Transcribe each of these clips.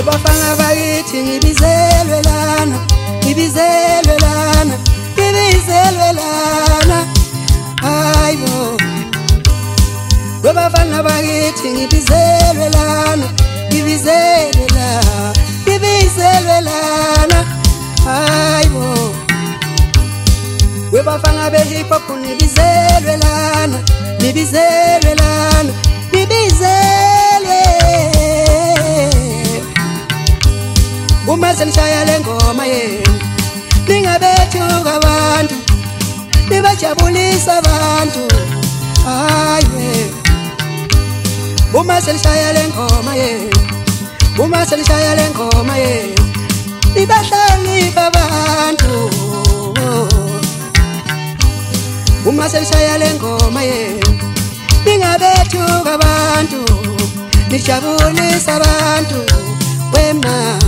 Webafana bakithi ngibizelwe lana, ngibizelwe lana, ngibizelwe lana. Hayibo webafana bakithi ngibizelwe lana, ngibizelwe lana, ngibizelwe lana. Hayibo webafana behip hop ngibizelwe lana, ngibizelwe lana, ngibizelwe. Uma senishaya lengoma yenu ningabethuka abantu, nibajabulisa abantu. Hayiwe uma senishaya lengoma yenu, uma senishaya lengoma yenu nibahlonipha abantu. Uma senishaya lengoma yenu ningabethuka abantu, nijabulisa abantu. Wema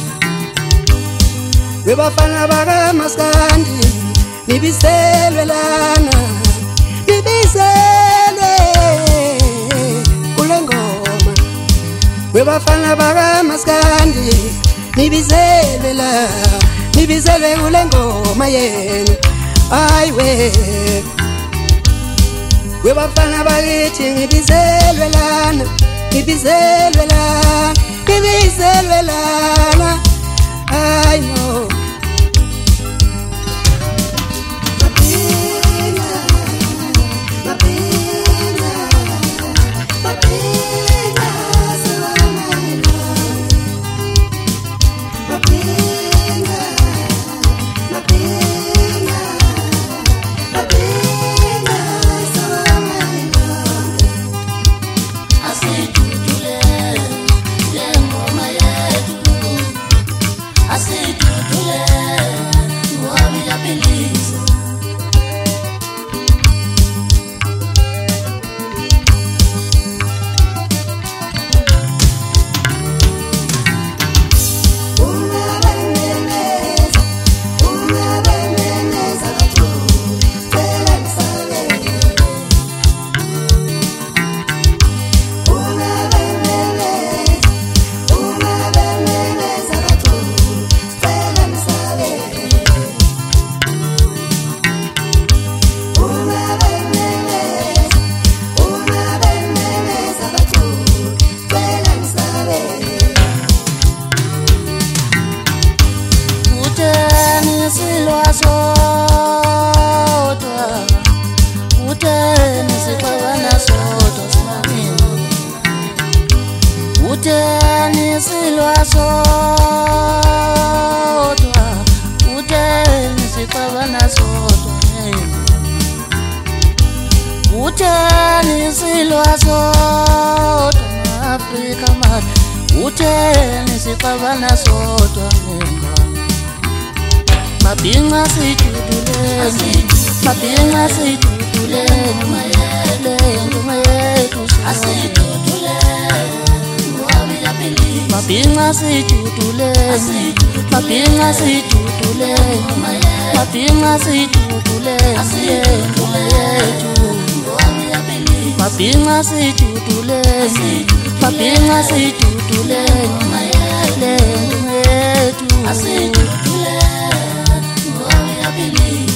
webafana bakaMaskandi nibizelwe lana, nibizelwe kule ngoma. Webafana bakaMaskandi nibizelwe la, nibizelwe kule ngoma yenu. Hayiwe webafana bakithi ngibizelwe lana, ngibizelwe lana, ngibizelwe lana. I know I